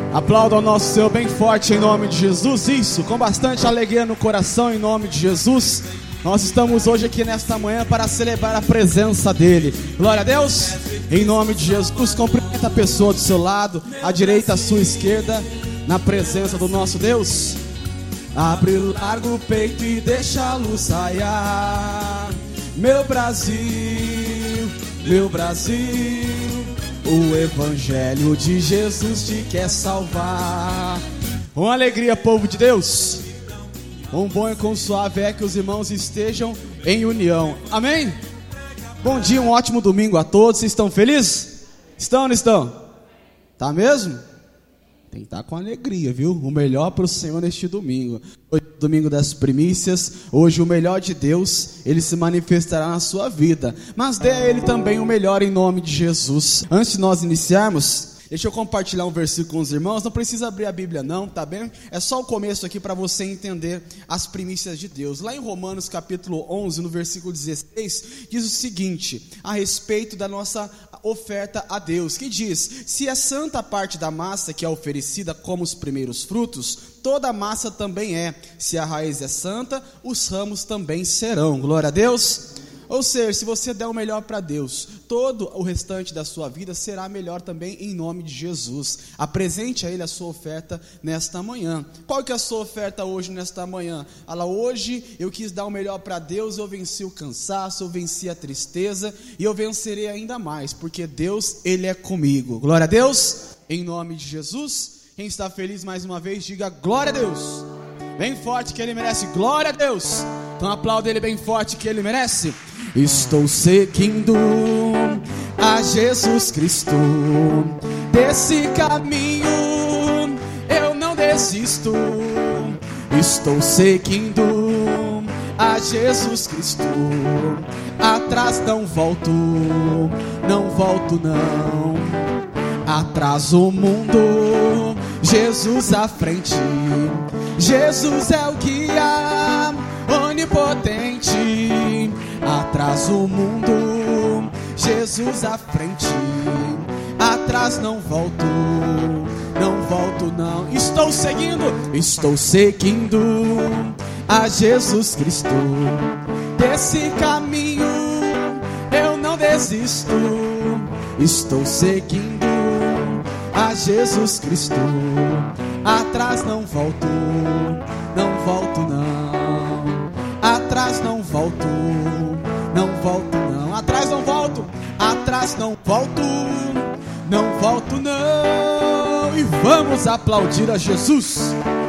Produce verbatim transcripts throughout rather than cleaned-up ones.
Aplauda o nosso Senhor bem forte em nome de Jesus. Isso, com bastante alegria no coração em nome de Jesus. Nós estamos hoje aqui nesta manhã para celebrar a presença dEle. Glória a Deus. Em nome de Jesus, cumprimenta a pessoa do seu lado, à direita, à sua esquerda, na presença do nosso Deus. Abre largo o peito e deixa a luz raiar. Meu Brasil, meu Brasil, o Evangelho de Jesus te quer salvar. Com alegria, povo de Deus. Um bom e com suave é que os irmãos estejam em união. Amém? Bom dia, um ótimo domingo a todos. Vocês estão felizes? Estão ou não estão? Tá mesmo? Tem que estar com alegria, viu? O melhor para o Senhor neste domingo. Hoje é o domingo das primícias. Hoje o melhor de Deus, Ele se manifestará na sua vida. Mas dê a Ele também o melhor em nome de Jesus. Antes de nós iniciarmos, deixa eu compartilhar um versículo com os irmãos. Não precisa abrir a Bíblia não, tá bem? É só o começo aqui para você entender as primícias de Deus. Lá em Romanos capítulo onze, no versículo dezesseis, diz o seguinte, a respeito da nossa oferta a Deus, que diz: se é santa a parte da massa que é oferecida como os primeiros frutos, toda a massa também é. Se a raiz é santa, os ramos também serão. Glória a Deus. Ou seja, se você der o melhor para Deus, todo o restante da sua vida será melhor também em nome de Jesus. Apresente a Ele a sua oferta nesta manhã. Qual que é a sua oferta hoje, nesta manhã? Fala, hoje eu quis dar o melhor para Deus, eu venci o cansaço, eu venci a tristeza e eu vencerei ainda mais, porque Deus, Ele é comigo. Glória a Deus, em nome de Jesus. Quem está feliz mais uma vez, diga glória a Deus. Bem forte que Ele merece, glória a Deus. Então aplauda Ele bem forte que Ele merece. Estou seguindo a Jesus Cristo, desse caminho eu não desisto. Estou seguindo a Jesus Cristo, atrás não volto, não volto não. Atrás o mundo, Jesus à frente, Jesus é o guia onipotente. Atrás o mundo, Jesus à frente, atrás não volto, não volto não. Estou seguindo, estou seguindo a Jesus Cristo, desse caminho eu não desisto. Estou seguindo a Jesus Cristo, atrás não volto, não volto não. Atrás não volto, não volto não. Atrás não volto, atrás não volto, não volto não. E vamos aplaudir a Jesus.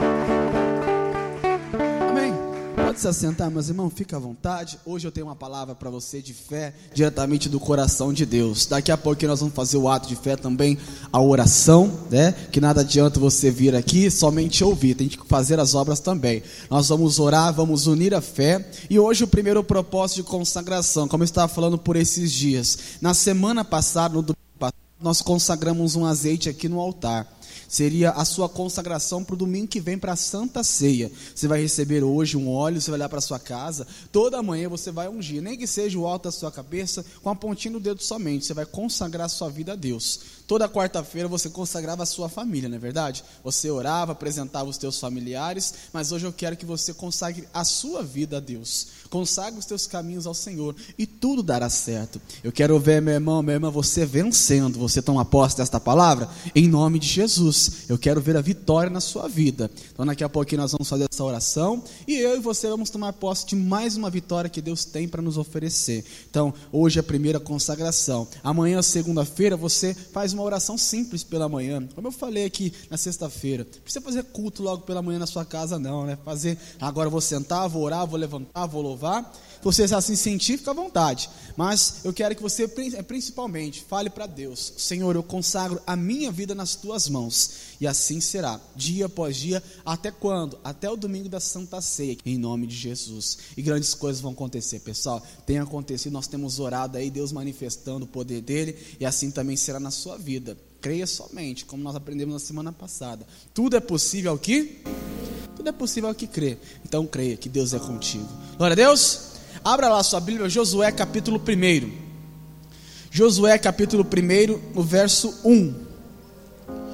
Amém. Pode se assentar, meus irmãos, fica à vontade. Hoje eu tenho uma palavra para você de fé, diretamente do coração de Deus. Daqui a pouco nós vamos fazer o ato de fé também, a oração, né? Que nada adianta você vir aqui somente ouvir, tem que fazer as obras também. Nós vamos orar, vamos unir a fé. E hoje o primeiro propósito de consagração, como eu estava falando por esses dias. Na semana passada, no domingo passado, nós consagramos um azeite aqui no altar. Seria a sua consagração para o domingo que vem, para a Santa Ceia. Você vai receber hoje um óleo, você vai olhar para a sua casa, toda manhã você vai ungir, nem que seja o alto da sua cabeça, com a pontinha do dedo somente, você vai consagrar a sua vida a Deus. Toda quarta-feira você consagrava a sua família, não é verdade? Você orava, apresentava os teus familiares, mas hoje eu quero que você consagre a sua vida a Deus. Consagre os teus caminhos ao Senhor e tudo dará certo. Eu quero ver, meu irmão, minha irmã, você vencendo. Você toma posse desta palavra? Em nome de Jesus. Eu quero ver a vitória na sua vida. Então daqui a pouquinho nós vamos fazer essa oração e eu e você vamos tomar posse de mais uma vitória que Deus tem para nos oferecer. Então hoje é a primeira consagração. Amanhã, segunda-feira, você faz uma oração simples pela manhã. Como eu falei aqui na sexta-feira, não precisa fazer culto logo pela manhã na sua casa não, né? Fazer, agora eu vou sentar, vou orar, vou levantar, vou louvar. Se você assim sentir, fica à vontade. Mas eu quero que você principalmente fale para Deus: Senhor, eu consagro a minha vida nas tuas mãos. E assim será, dia após dia. Até quando? Até o domingo da Santa Ceia, em nome de Jesus. E grandes coisas vão acontecer, pessoal. Tem acontecido, nós temos orado aí, Deus manifestando o poder dele. E assim também será na sua vida. Creia somente, como nós aprendemos na semana passada. Tudo é possível ao que? Tudo é possível ao que crê. Então creia que Deus é contigo. Glória a Deus. Abra lá a sua Bíblia, Josué capítulo um. Josué capítulo um, no verso um.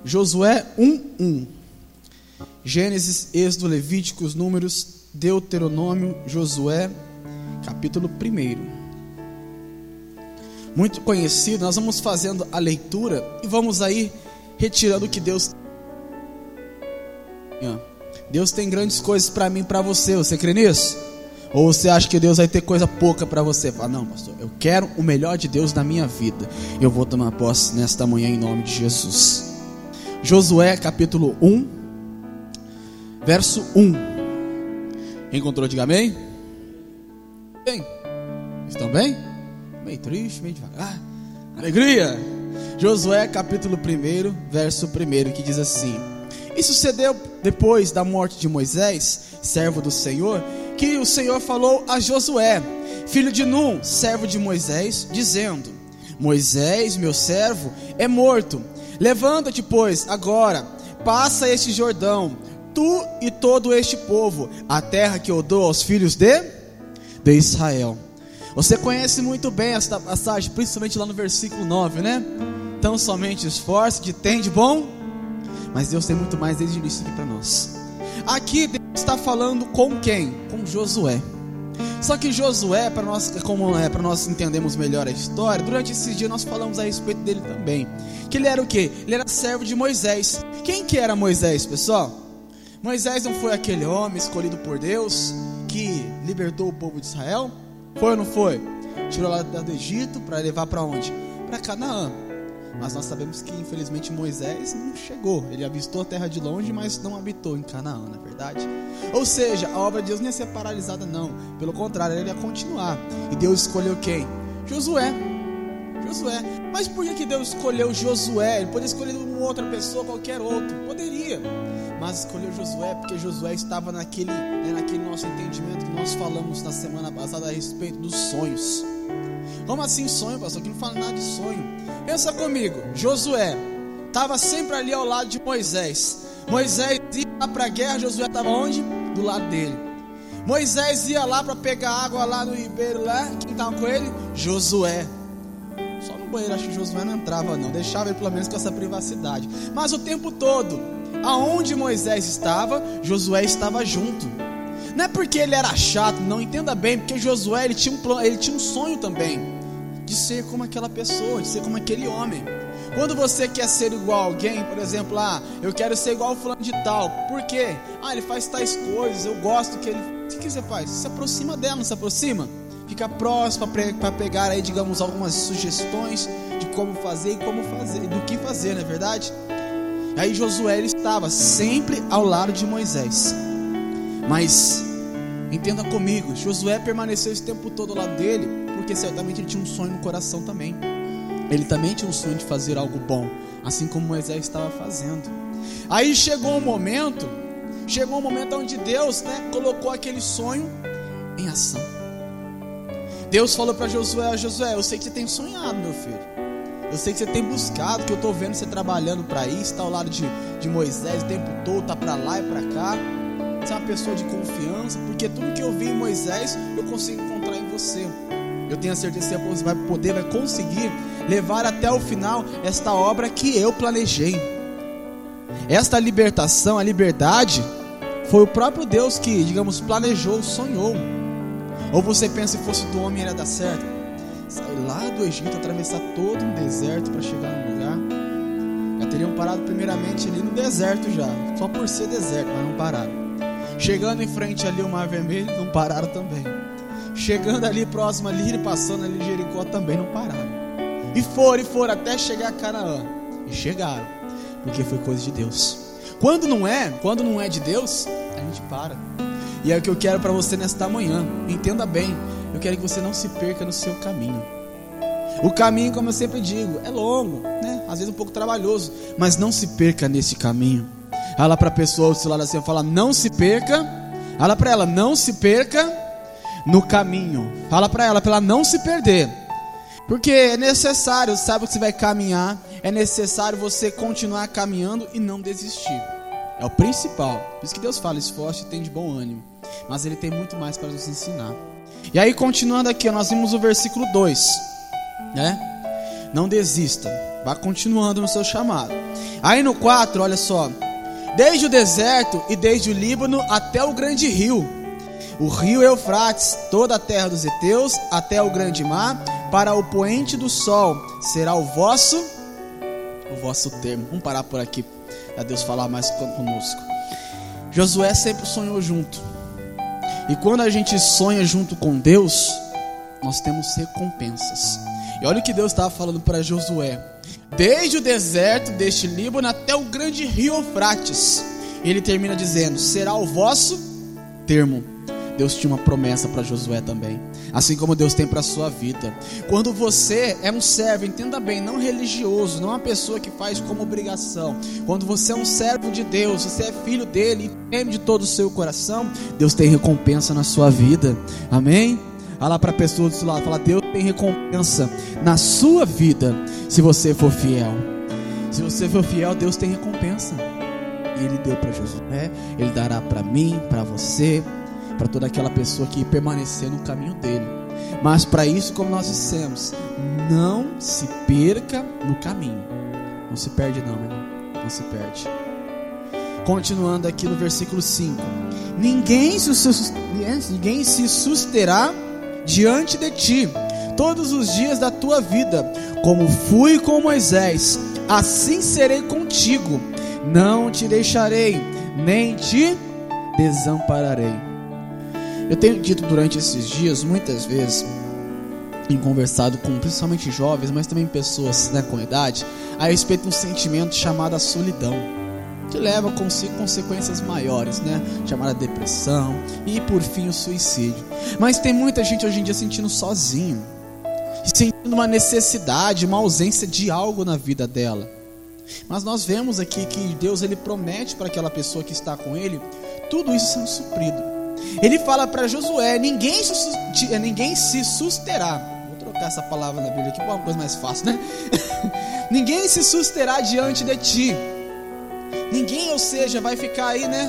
Josué um, um. Gênesis, Êxodo, Levíticos, Números, Deuteronômio, Josué, capítulo um. Muito conhecido, nós vamos fazendo a leitura e vamos aí retirando o que Deus... Deus tem grandes coisas para mim e para você, você crê nisso? Ou você acha que Deus vai ter coisa pouca para você? Fala, não, pastor, eu quero o melhor de Deus na minha vida. Eu vou tomar posse nesta manhã em nome de Jesus. Josué capítulo um, verso um. Encontrou? Diga amém. Bem, estão bem? Meio triste, meio devagar. Alegria. Josué capítulo um, verso um, que diz assim: E sucedeu depois da morte de Moisés, servo do Senhor, que o Senhor falou a Josué, filho de Num, servo de Moisés, dizendo: Moisés, meu servo, é morto. Levanta-te, pois, agora, passa este Jordão, tu e todo este povo, a terra que eu dou aos filhos de, de Israel. Você conhece muito bem esta passagem, principalmente lá no versículo nove, né? Então somente esforce-te, tem de bom. Mas Deus tem muito mais desde o início aqui para nós. Aqui Deus está falando com quem? Com Josué. Só que Josué, para nós, como é, para nós entendermos melhor a história, durante esse dia nós falamos a respeito dele também. Que ele era o quê? Ele era servo de Moisés. Quem que era Moisés, pessoal? Moisés não foi aquele homem escolhido por Deus que libertou o povo de Israel? Foi ou não foi? Tirou lá do Egito para levar para onde? Para Canaã. Mas nós sabemos que infelizmente Moisés não chegou. Ele avistou a terra de longe, mas não habitou em Canaã, não é verdade? Ou seja, a obra de Deus não ia ser paralisada, não. Pelo contrário, ele ia continuar. E Deus escolheu quem? Josué. Josué. Mas por que Deus escolheu Josué? Ele poderia escolher uma outra pessoa, qualquer outro. Poderia. Mas escolheu Josué porque Josué estava naquele, né, naquele nosso entendimento que nós falamos na semana passada a respeito dos sonhos. Como assim sonho, pastor? Aqui não fala nada de sonho. Pensa comigo, Josué estava sempre ali ao lado de Moisés. Moisés ia lá para a guerra, Josué estava onde? Do lado dele. Moisés ia lá para pegar água lá no ribeiro lá. Quem estava com ele? Josué. Só no banheiro, acho que Josué não entrava não. Deixava ele pelo menos com essa privacidade. Mas o tempo todo, aonde Moisés estava, Josué estava junto. Não é porque ele era chato, não, entenda bem. Porque Josué, ele tinha um plano, ele tinha um sonho também. De ser como aquela pessoa, de ser como aquele homem. Quando você quer ser igual a alguém, por exemplo, ah, eu quero ser igual ao fulano de tal. Por quê? Ah, ele faz tais coisas, eu gosto que ele... O que você faz? Se aproxima dela, não se aproxima? Fica próximo para pegar aí, digamos, algumas sugestões de como fazer e como fazer, do que fazer, não é verdade? Aí Josué, ele estava sempre ao lado de Moisés. Mas, entenda comigo, Josué permaneceu esse tempo todo ao lado dele, porque certamente ele tinha um sonho no coração também. Ele também tinha um sonho de fazer algo bom, assim como Moisés estava fazendo. Aí chegou um momento, chegou um momento onde Deus, né, colocou aquele sonho em ação. Deus falou para Josué: Josué, eu sei que você tem sonhado, meu filho. Eu sei que você tem buscado, que eu estou vendo você trabalhando para isso, está ao lado de, de Moisés o tempo todo, está para lá e para cá. Você é uma pessoa de confiança, porque tudo que eu vi em Moisés, eu consigo encontrar em você. Eu tenho a certeza que você vai poder, vai conseguir levar até o final esta obra que eu planejei. Esta libertação, a liberdade, foi o próprio Deus que, digamos, planejou, sonhou. Ou você pensa que fosse do homem ia dar certo? Sair lá do Egito, atravessar todo um deserto para chegar no lugar. Já teriam parado primeiramente ali no deserto já, só por ser deserto, mas não pararam. Chegando em frente ali o Mar Vermelho, não pararam também. Chegando ali próximo ali, passando ali Jericó, também não pararam. E foram, e foram até chegar a Canaã. E chegaram, porque foi coisa de Deus. Quando não é, quando não é de Deus, a gente para. E é o que eu quero para você nesta manhã. Entenda bem, eu quero que você não se perca no seu caminho. O caminho, como eu sempre digo, é longo, né? Às vezes um pouco trabalhoso, mas não se perca nesse caminho. Fala para a pessoa do seu lado assim, fala: não se perca. Fala para ela: não se perca no caminho. Fala para ela, para ela não se perder. Porque é necessário, sabe que você vai caminhar, é necessário você continuar caminhando e não desistir. É o principal. Por isso que Deus fala: esforce e tem de bom ânimo. Mas Ele tem muito mais para nos ensinar. E aí, continuando aqui, nós vimos o versículo dois, né? Não desista. Vá continuando no seu chamado. Aí no quatro, olha só. Desde o deserto e desde o Líbano até o grande rio, o rio Eufrates, toda a terra dos heteus, até o grande mar, para o poente do sol, será o vosso, o vosso termo. Vamos parar por aqui, para Deus falar mais conosco. Josué sempre sonhou junto. E quando a gente sonha junto com Deus, nós temos recompensas. E olha o que Deus estava falando para Josué. Desde o deserto deste Líbano até o grande rio Eufrates, ele termina dizendo, será o vosso termo. Deus tinha uma promessa para Josué também, assim como Deus tem para a sua vida. Quando você é um servo, entenda bem, não religioso, não uma pessoa que faz como obrigação. Quando você é um servo de Deus, você é filho dele e teme de todo o seu coração, Deus tem recompensa na sua vida. Amém? Olha lá para a pessoa do seu lado, fala, Deus tem recompensa na sua vida, se você for fiel. Se você for fiel, Deus tem recompensa. E Ele deu para Josué, Ele dará para mim, para você, para toda aquela pessoa que permanecer no caminho dele. Mas para isso, como nós dissemos, não se perca no caminho. Não se perde não, meu irmão, não se perde. Continuando aqui no versículo cinco. Ninguém se, ninguém se susterá diante de ti todos os dias da tua vida, como fui com Moisés, assim serei contigo, não te deixarei, nem te desampararei. Eu tenho dito durante esses dias, muitas vezes, em conversado com principalmente jovens, mas também pessoas, né, com idade, a respeito de um sentimento chamado a solidão, que leva consigo consequências maiores, né? Chamada depressão e por fim o suicídio. Mas tem muita gente hoje em dia sentindo sozinho, sentindo uma necessidade, uma ausência de algo na vida dela. Mas nós vemos aqui que Deus, Ele promete para aquela pessoa que está com Ele, tudo isso sendo suprido. Ele fala para Josué, ninguém se, ninguém se susterá. Vou trocar essa palavra na Bíblia aqui para uma coisa mais fácil, né? Ninguém se susterá diante de ti. Ninguém, ou seja, vai ficar aí, né,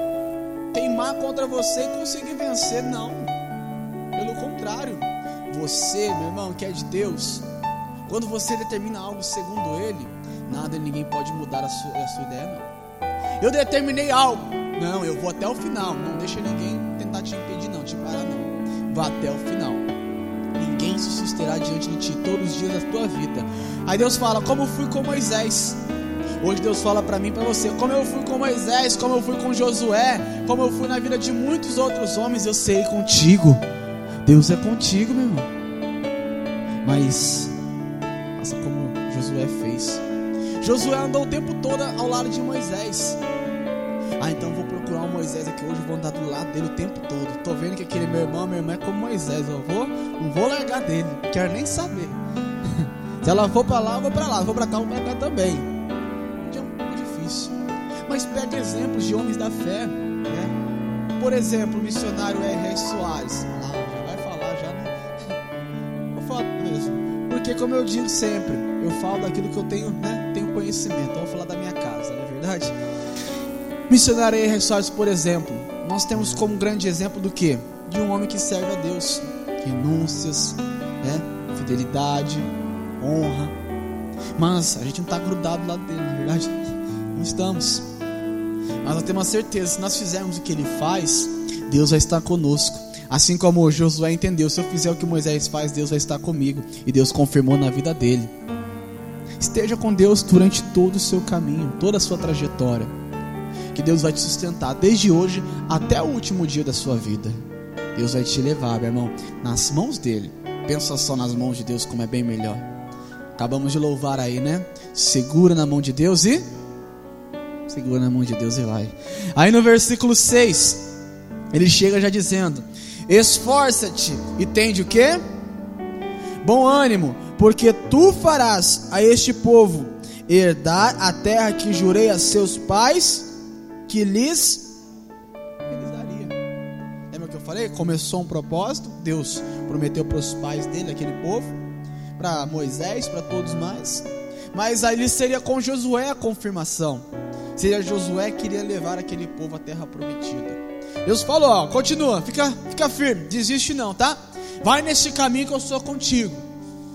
teimar contra você e conseguir vencer, não. Pelo contrário, você, meu irmão, que é de Deus, quando você determina algo segundo Ele, nada e ninguém pode mudar a sua, a sua ideia, não. Eu determinei algo, não, eu vou até o final, não deixa ninguém tentar te impedir não, te parar não, vá até o final. Ninguém se susterá diante de ti todos os dias da tua vida. Aí Deus fala, como fui com Moisés. Hoje Deus fala para mim e para você, como eu fui com Moisés, como eu fui com Josué, como eu fui na vida de muitos outros homens, eu serei contigo. Deus é contigo, meu irmão. Mas faça como Josué fez. Josué andou o tempo todo ao lado de Moisés. Ah, então vou procurar um Moisés aqui hoje, vou andar do lado dele o tempo todo. Tô vendo que aquele meu irmão, minha irmã é como Moisés. Eu vou, não vou largar dele, não quero nem saber. Se ela for para lá, eu vou para lá. Se for para cá, eu vou para cá também. Mas pega exemplos de homens da fé, né? Por exemplo, o missionário R R Soares. Ah, já vai falar, já não. Vou falar mesmo. Porque, como eu digo sempre, eu falo daquilo que eu tenho, né? Tenho conhecimento. Eu vou falar da minha casa, não é verdade? Missionário R R Soares, por exemplo, nós temos como grande exemplo do quê? De um homem que serve a Deus. Renúncias, né? Fidelidade, honra. Mas a gente não está grudado lá dele, na verdade. Não estamos. Mas nós temos a certeza, se nós fizermos o que ele faz, Deus vai estar conosco. Assim como Josué entendeu, se eu fizer o que Moisés faz, Deus vai estar comigo. E Deus confirmou na vida dele. Esteja com Deus durante todo o seu caminho, toda a sua trajetória, que Deus vai te sustentar, desde hoje até o último dia da sua vida. Deus vai te levar, meu irmão, nas mãos dele. Pensa só nas mãos de Deus, como é bem melhor. Acabamos de louvar aí, né? Segura na mão de Deus e... segura na mão de Deus e vai. Aí no versículo seis, ele chega já dizendo: esforça-te e tende o quê? Bom ânimo, porque tu farás a este povo herdar a terra que jurei a seus pais que lhes, que lhes daria. Lembra o que eu falei? Começou um propósito, Deus prometeu para os pais dele, aquele povo, para Moisés, para todos mais. Mas aí seria com Josué a confirmação. Seria Josué que iria levar aquele povo à terra prometida. Deus falou, ó, continua, fica, fica firme, desiste não, tá? Vai nesse caminho que eu sou contigo.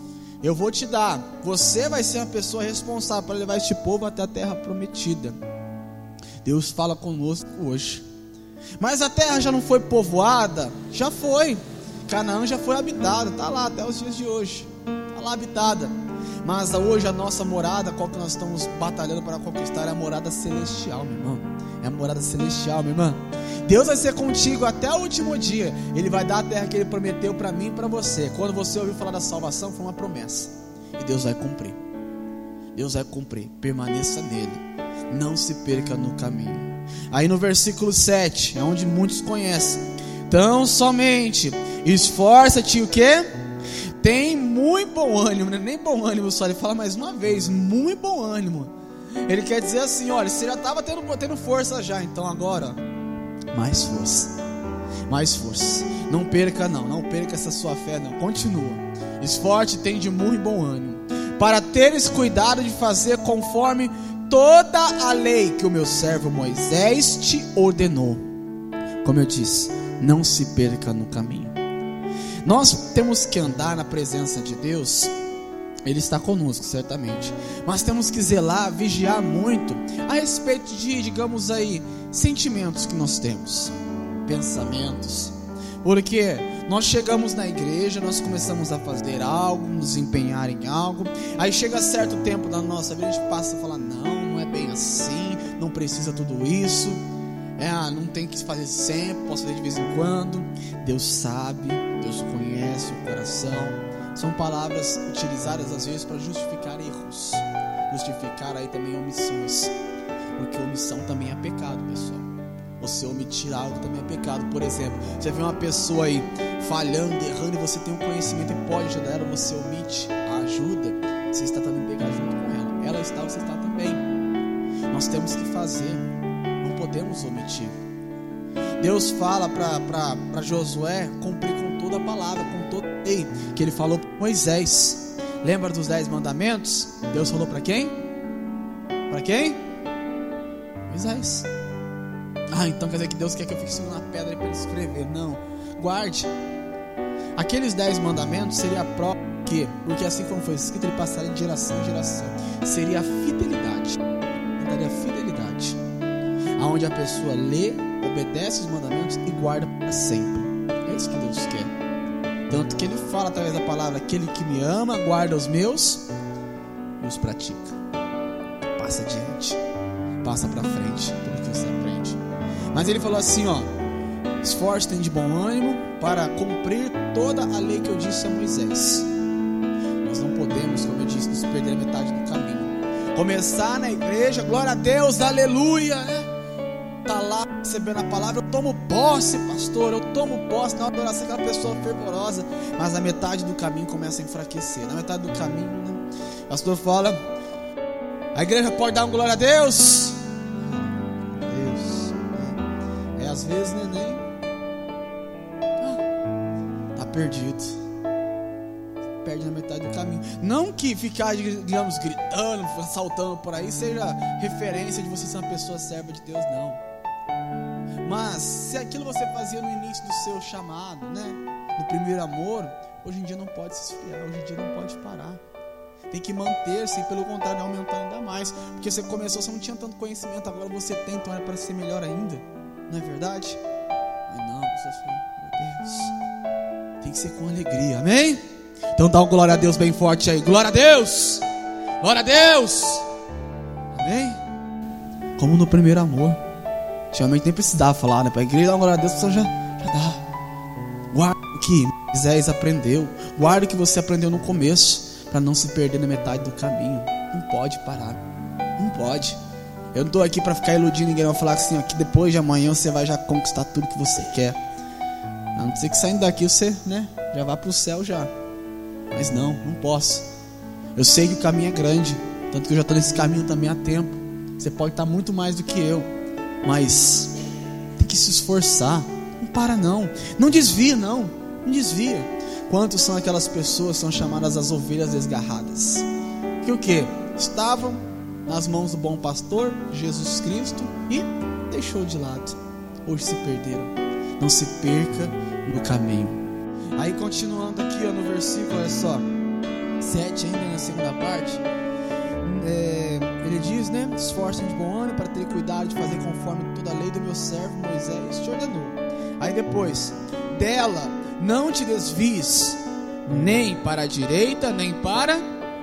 eu vou te dar, você vai ser a pessoa responsável para levar este povo até a terra prometida. Deus fala conosco hoje. Mas a terra já não foi povoada? Já foi. Canaã já foi habitada, está lá até os dias de hoje, está lá habitada. Mas hoje a nossa morada, qual que nós estamos batalhando para conquistar, é a morada celestial, meu irmão. É a morada celestial, minha irmã. Deus vai ser contigo até o último dia. Ele vai dar a terra que Ele prometeu para mim e para você. Quando você ouviu falar da salvação, foi uma promessa, e Deus vai cumprir. Deus vai cumprir, permaneça nele, não se perca no caminho. Aí no versículo sete, é onde muitos conhecem. Então somente esforça-te o quê? Tem muito bom ânimo, né? Nem bom ânimo só, ele fala mais uma vez, muito bom ânimo. Ele quer dizer assim, olha, você já estava tendo, tendo força já, então agora, mais força, mais força. Não perca não, não perca essa sua fé não, continua. Esforce, tem de muito bom ânimo, para teres cuidado de fazer conforme toda a lei que o meu servo Moisés te ordenou. Como eu disse, não se perca no caminho. Nós temos que andar na presença de Deus. Ele está conosco, certamente, mas temos que zelar, vigiar muito a respeito de, digamos aí, sentimentos que nós temos, pensamentos. Porque nós chegamos na igreja, nós começamos a fazer algo, nos empenhar em algo. Aí chega certo tempo da nossa vida, a gente passa a falar, não, não é bem assim, não precisa tudo isso, é, não tem que fazer sempre, posso fazer de vez em quando. Deus sabe, Deus conhece o coração. São palavras utilizadas às vezes para justificar erros, justificar aí também omissões, porque omissão também é pecado, pessoal. Você omitir algo também é pecado. Por exemplo, você vê uma pessoa aí falhando, errando, e você tem um conhecimento e pode ajudar ela, você omite a ajuda, você está também pegado junto com ela. Ela está, você está também. Nós temos que fazer, não podemos omitir. Deus fala para Josué cumprir com toda a palavra, com toda a lei que ele falou para Moisés. Lembra dos dez mandamentos? Deus falou para quem? Para quem? Moisés. Ah, então quer dizer que Deus quer que eu fique segurando a pedra para ele escrever? Não, guarde. Aqueles dez mandamentos seria a prova que, porque assim como foi escrito, ele passaria de geração em geração. Seria a fidelidade, daria fidelidade, aonde a pessoa lê, obedece os mandamentos e guarda para sempre. É isso que Deus quer. Tanto que ele fala através da palavra: aquele que me ama guarda os meus e os pratica. Passa adiante, passa para frente, tudo que você aprende. Mas ele falou assim, ó: esforço, tem de bom ânimo para cumprir toda a lei que eu disse a Moisés. Nós não podemos, como eu disse, nos perder a metade do caminho. Começar na igreja, glória a Deus, aleluia, né? Tá lá recebendo a palavra, eu tomo posse, pastor, eu tomo posse na adoração, aquela pessoa fervorosa, mas a metade do caminho começa a enfraquecer. Na metade do caminho, né? O pastor fala: a igreja pode dar um glória a Deus? Às vezes, neném ah, tá perdido, perde na metade do caminho. Não que ficar, digamos, gritando, saltando por aí seja referência de você ser uma pessoa serva de Deus, não. Mas se aquilo você fazia no início do seu chamado, né, no primeiro amor, hoje em dia não pode se esfriar, hoje em dia não pode parar. Tem que manter-se e, pelo contrário, aumentar ainda mais. Porque você começou, você não tinha tanto conhecimento, agora você tem, então é para ser melhor ainda. Não é verdade? Mas não, vocês falam, meu Deus, tem que ser com alegria, amém? Então dá um glória a Deus bem forte aí. Glória a Deus, glória a Deus, amém? Como no primeiro amor. Antigamente nem precisava falar, né? Para a igreja dar um glória a Deus, você já, já dá. Guarda o que Moisés aprendeu, guarda o que você aprendeu no começo, para não se perder na metade do caminho. Não pode parar, não pode. Eu não estou aqui para ficar iludindo ninguém, vou falar assim, ó, que depois de amanhã você vai já conquistar tudo que você quer. A não ser que saindo daqui você, né, já vá para o céu já. Mas não, não posso. Eu sei que o caminho é grande, tanto que eu já estou nesse caminho também há tempo. Você pode estar muito mais do que eu, mas tem que se esforçar. Não para não, não desvia não, não desvia. Quantos são aquelas pessoas que são chamadas as ovelhas desgarradas? Que o que? Estavam nas mãos do bom pastor, Jesus Cristo, e deixou de lado. Hoje se perderam. Não se perca no caminho. Aí continuando aqui, ó, no versículo, olha só: sete, ainda na segunda parte, é, ele diz, né? Esforça de bom ânimo para ter cuidado de fazer conforme toda a lei do meu servo Moisés te ordenou. Aí depois, dela não te desvies, nem para a direita, nem para...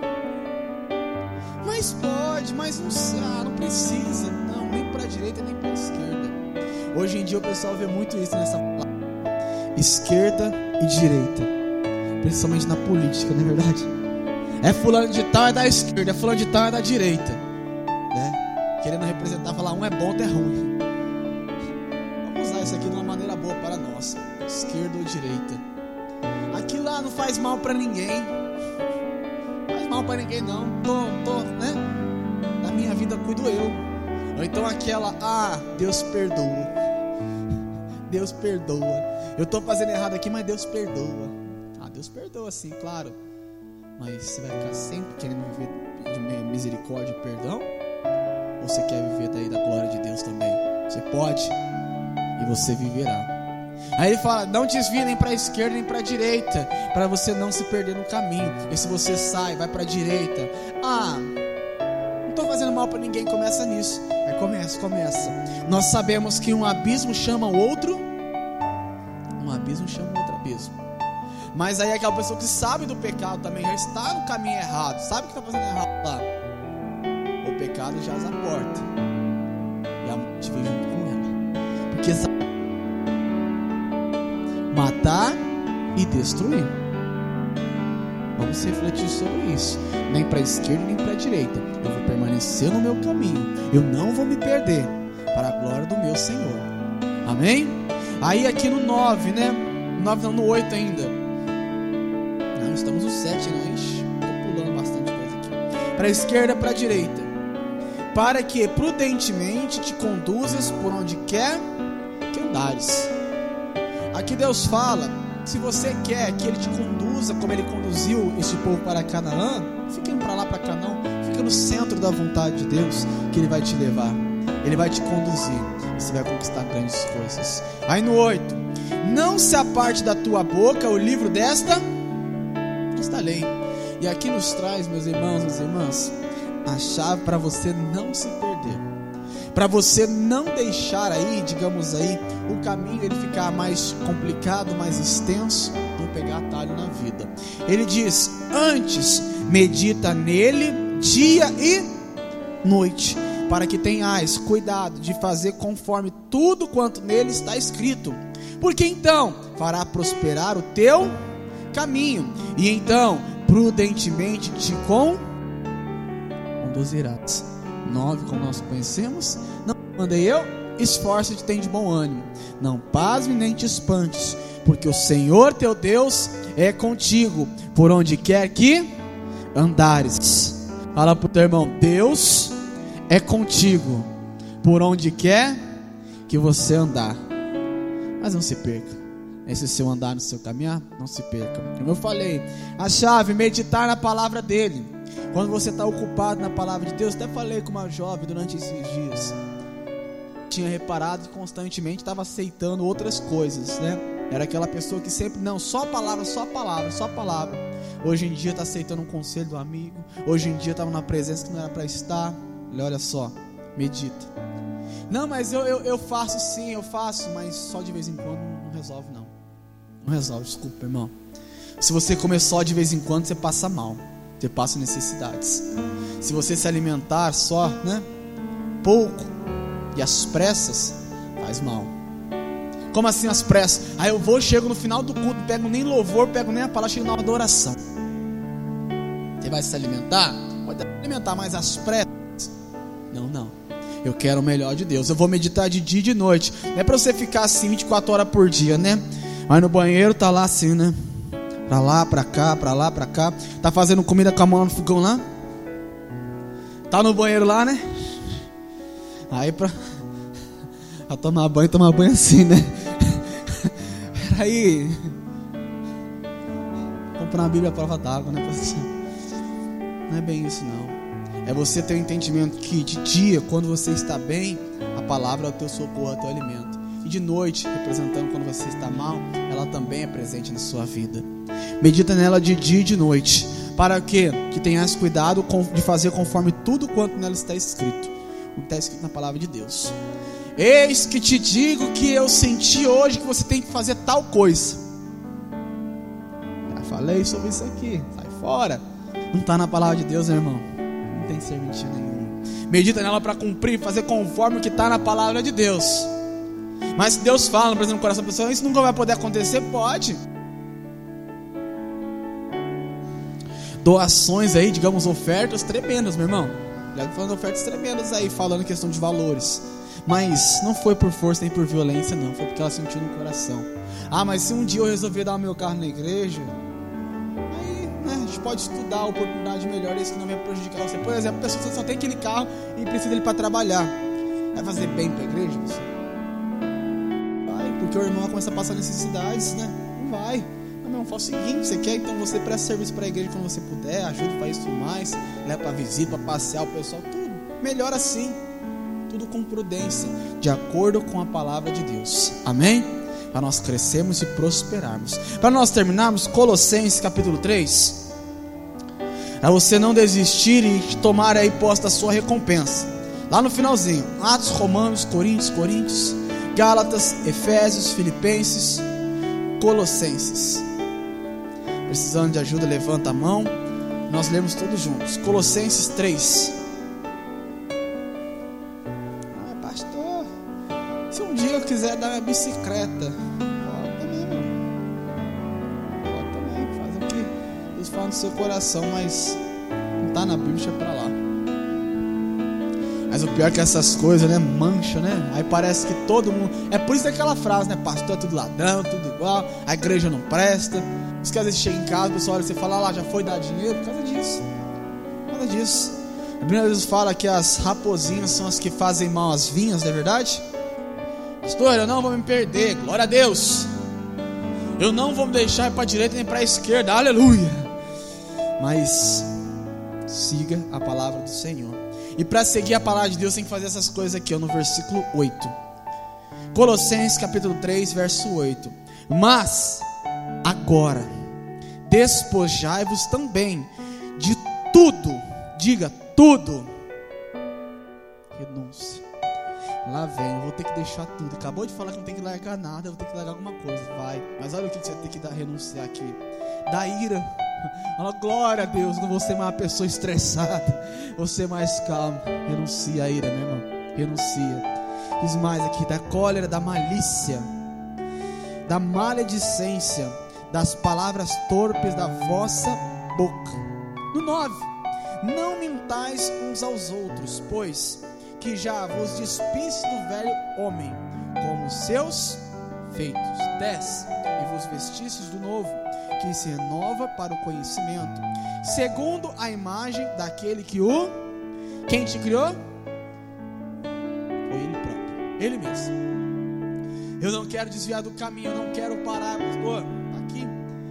Mas pode, mas não, ah, não precisa, não, nem para a direita, nem para a esquerda. Hoje em dia o pessoal vê muito isso nessa palavra, esquerda e direita, principalmente na política, não é verdade? É fulano de tal é da esquerda, é fulano de tal é da direita, né? Querendo representar, falar um é bom, outro é ruim. Vamos usar isso aqui de uma maneira boa para nós, esquerda ou direita. Aquilo lá não faz mal para ninguém, não faz mal para ninguém não, tô, tô, né? Da minha vida cuido eu. Ou então aquela, ah, Deus perdoa, Deus perdoa, eu tô fazendo errado aqui, mas Deus perdoa. Ah, Deus perdoa sim, claro, mas você vai ficar sempre querendo viver de misericórdia e perdão? Ou você quer viver daí da glória de Deus também? Você pode, e você viverá. Aí ele fala, não desvie nem para a esquerda nem para a direita, para você não se perder no caminho. E se você sai, vai para a direita, ah, não estou fazendo mal para ninguém, começa nisso. Aí começa, começa. Nós sabemos que um abismo chama o outro, um abismo chama o outro abismo. Mas aí aquela pessoa que sabe do pecado também já está no caminho errado, sabe que está fazendo errado lá, o pecado já as aporta, e a morte vem junto com ela, porque sabe matar e destruir. Vamos refletir sobre isso. Nem para a esquerda nem para a direita. Eu vou permanecer no meu caminho, eu não vou me perder, para a glória do meu Senhor. Amém? Aí aqui no nove, né? nove não, no oito ainda. Não, estamos no sete, né? Ixi, estou pulando bastante coisa aqui. Para a esquerda, para a direita, para que prudentemente te conduzas por onde quer que andares. Aqui Deus fala, se você quer que Ele te conduza como Ele conduziu este povo para Canaã, fica indo para lá, para Canaã, fica no centro da vontade de Deus, que Ele vai te levar, Ele vai te conduzir, e você vai conquistar grandes coisas. Aí no oito, não se aparte da tua boca o livro desta, desta lei. E aqui nos traz, meus irmãos, minhas irmãs, a chave para você não se perder, para você não deixar aí, digamos aí, o caminho ele ficar mais complicado, mais extenso, não pegar atalho na vida. Ele diz, antes medita nele dia e noite, para que tenhais cuidado de fazer conforme tudo quanto nele está escrito, porque então fará prosperar o teu caminho, e então prudentemente te conduzirás. Nove, como nós conhecemos, não mandei eu, esforça-te, tem de bom ânimo, não pasme nem te espantes, porque o Senhor teu Deus é contigo, por onde quer que andares. Fala para o teu irmão, Deus é contigo, por onde quer que você andar. Mas não se perca, esse seu andar, no seu caminhar, não se perca. Como eu falei, a chave, meditar na palavra dele. Quando você está ocupado na palavra de Deus, até falei com uma jovem durante esses dias, tinha reparado que constantemente estava aceitando outras coisas, né? Era aquela pessoa que sempre, não, só a palavra, só a palavra, só a palavra. Hoje em dia está aceitando um conselho do amigo, hoje em dia estava numa presença que não era para estar. Olha só, medita. Não, mas eu, eu, eu faço sim, eu faço, mas só de vez em quando não resolve não. Não resolve, desculpa, irmão. Se você comer só de vez em quando, você passa mal, você passa necessidades. Se você se alimentar só, né, pouco e às pressas, faz mal. Como assim às pressas? Aí eu vou, chego no final do culto, pego nem louvor, pego nem a palavra, chego na hora da oração. Você vai se alimentar? Pode alimentar, mas às pressas, não, não. Eu quero o melhor de Deus. Eu vou meditar de dia e de noite. Não é para você ficar assim vinte e quatro horas por dia, né? Mas no banheiro tá lá assim, né? Pra lá, pra cá, pra lá, pra cá. Tá fazendo comida com a mão no fogão lá. Tá no banheiro lá, né? Aí pra, pra tomar banho, tomar banho assim, né? Peraí. Comprar uma Bíblia à prova d'água, né? Não é bem isso não. É você ter o entendimento que de dia, quando você está bem, a palavra é o teu socorro, é o teu alimento. E de noite, representando quando você está mal, ela também é presente na sua vida. Medita nela de dia e de noite, para que, que tenhas cuidado de fazer conforme tudo quanto nela está escrito, o que está escrito na palavra de Deus. Eis que te digo que eu senti hoje que você tem que fazer tal coisa. Já falei sobre isso aqui, sai fora. Não está na palavra de Deus, meu irmão, não tem serventia nenhuma. Medita nela para cumprir, fazer conforme o que está na palavra de Deus. Mas se Deus fala, por exemplo, no coração da pessoa, isso nunca vai poder acontecer, pode. Doações aí, digamos, ofertas tremendas, meu irmão. Já falando de ofertas tremendas aí, falando questão de valores. Mas não foi por força nem por violência, não. Foi porque ela sentiu no coração. Ah, mas se um dia eu resolver dar o meu carro na igreja, aí, né, a gente pode estudar a oportunidade melhor, isso que não vai prejudicar você. Por exemplo, a pessoa só tem aquele carro e precisa dele para trabalhar. Vai fazer bem para a igreja? Você? Vai, porque o irmão vai começar a passar necessidades, né? Não vai. Não, faz o seguinte, você quer, então você presta serviço para a igreja quando você puder, ajuda para isso e mais, leva para visita, para passear o pessoal, tudo, melhor assim, tudo com prudência, de acordo com a palavra de Deus, amém? Para nós crescermos e prosperarmos. Para nós terminarmos, Colossenses capítulo três, para você não desistir e tomar aí posse da sua recompensa, lá no finalzinho, Atos, Romanos, Coríntios, Coríntios, Gálatas, Efésios, Filipenses, Colossenses. Precisando de ajuda, levanta a mão. Nós lemos todos juntos. Colossenses três. Ah, pastor, se um dia eu quiser dar minha bicicleta, pode também, meu. Pode também, faz o que Deus fala no seu coração, mas não está na Bíblia, deixa pra lá. Mas o pior é que essas coisas, né, mancha, né? Aí parece que todo mundo... É por isso aquela frase, né? Pastor é tudo ladrão, tudo igual, a igreja não presta. Por isso que às vezes chega em casa, o pessoal olha e você fala, ah lá, já foi dar dinheiro, por causa disso. Por causa disso. A Bíblia às vezes fala que as raposinhas são as que fazem mal às vinhas, não é verdade? Pastor, eu não vou me perder, glória a Deus. Eu não vou me deixar ir para a direita nem para a esquerda, aleluia. Mas siga a palavra do Senhor. E para seguir a palavra de Deus tem que fazer essas coisas aqui, ó, no versículo oito. Colossenses capítulo três, verso oito. Mas agora despojai-vos também de tudo, diga tudo, renúncia. Lá vem, eu vou ter que deixar tudo. Acabou de falar que não tem que largar nada, eu vou ter que largar alguma coisa, vai. Mas olha o que você vai ter que dar, renunciar aqui. Da ira. Fala, glória a Deus, não vou ser mais uma pessoa estressada, vou ser mais calmo. Renuncia a ira, meu irmão, renuncia. Diz mais aqui, da cólera, da malícia, da maledicência, das palavras torpes da vossa boca. No nove, não mintais uns aos outros, pois que já vos despiste do velho homem com os seus feitos. Dez, e vos vestistes do novo, que se renova para o conhecimento, segundo a imagem daquele que o... Quem te criou? Foi Ele próprio, Ele mesmo. Eu não quero desviar do caminho, eu não quero parar, pastor, aqui.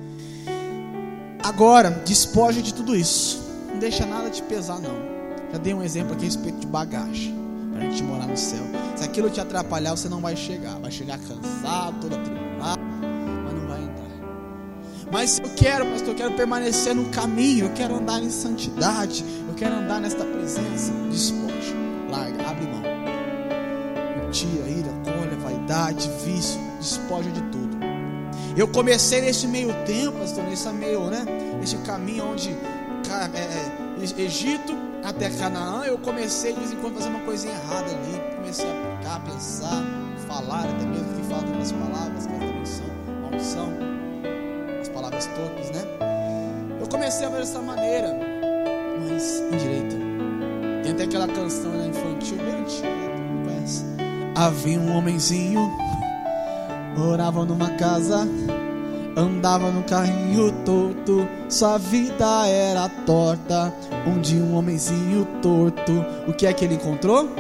Agora, despoja de tudo isso, não deixa nada te pesar não. Já dei um exemplo aqui a respeito de bagagem, para a gente morar no céu. Se aquilo te atrapalhar, você não vai chegar, vai chegar cansado, todo atribulado, mas não vai entrar. Mas se eu quero, pastor, eu quero permanecer no caminho, eu quero andar em santidade, eu quero andar nesta presença, despoja, larga, abre mão. Mentira, ira, cólera, vaidade, vício, despoja de tudo. Eu comecei nesse meio tempo, pastor, nesse meio, né, nesse caminho onde é, é, Egito até Canaã, eu comecei de vez em quando a fazer uma coisinha errada ali, comecei a aplicar, a pensar, falar, até mesmo que fala outras palavras, que também são maldição, as palavras torpes, né? Eu comecei a ver dessa maneira, mas indireita. Tem até aquela canção, né, infantil, bem antiga, não conhece? Havia um homenzinho, morava numa casa, andava no carrinho torto, sua vida era torta. Um dia um homenzinho torto, o que é que ele encontrou?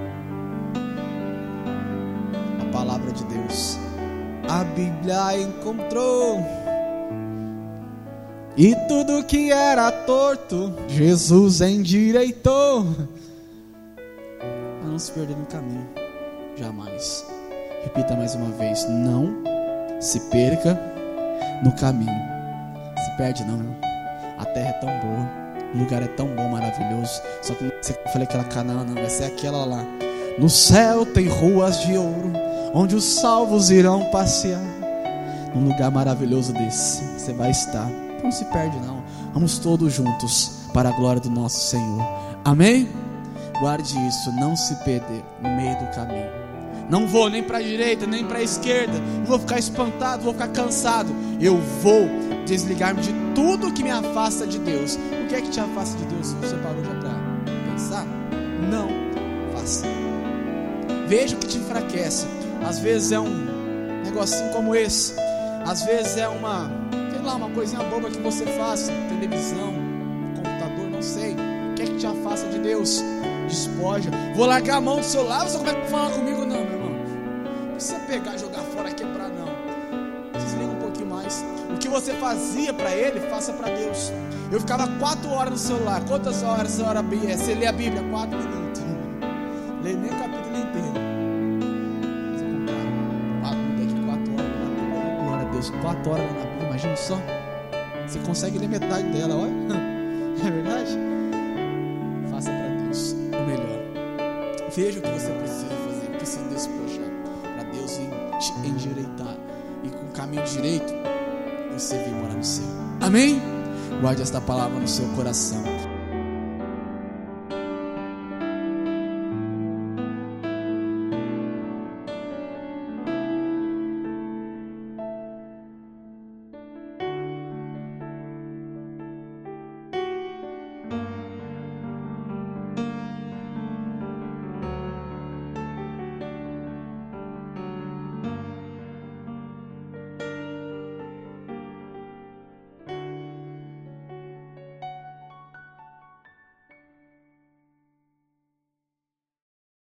A palavra de Deus, a Bíblia encontrou. E tudo que era torto, Jesus endireitou. Não se perder no caminho, jamais. Repita mais uma vez, não se perca no caminho. Se perde não, irmão. A terra é tão boa, o lugar é tão bom, maravilhoso. Só que não vai ser que eu falei aquela Canaã, não, vai ser aquela lá. No céu tem ruas de ouro, onde os salvos irão passear. Num lugar maravilhoso desse, você vai estar. Não se perde não, vamos todos juntos para a glória do nosso Senhor. Amém? Guarde isso, não se perder no meio do caminho. Não vou nem para a direita, nem para a esquerda. Não vou ficar espantado, vou ficar cansado. Eu vou desligar-me de tudo que me afasta de Deus. O que é que te afasta de Deus? Você parou já para pensar? Não faça. Veja o que te enfraquece. Às vezes é um negocinho como esse. Às vezes é uma, sei lá, uma coisinha boba que você faz. Televisão, computador, não sei. O que é que te afasta de Deus? Despoja. Vou largar a mão do celular, você começa a falar comigo? Não, meu irmão. Não precisa pegar, jogar fora, quebrar, não. Desliga um pouquinho mais. O que você fazia para Ele, faça para Deus. Eu ficava quatro horas no celular. Quantas horas você lê a Bíblia? Quatro minutos. Lê nem o capítulo inteiro. Você compara. Quatro minutos aqui, quatro horas na Bíblia. Glória a Deus. Quatro horas na Bíblia, imagina só. Você consegue ler metade dela, olha. É verdade? Faça para Deus o melhor. Veja o que você precisa fazer, precisa despojar para Deus te endireitar. E com o caminho direito, você vem morar no céu. Amém? Guarde esta palavra no seu coração.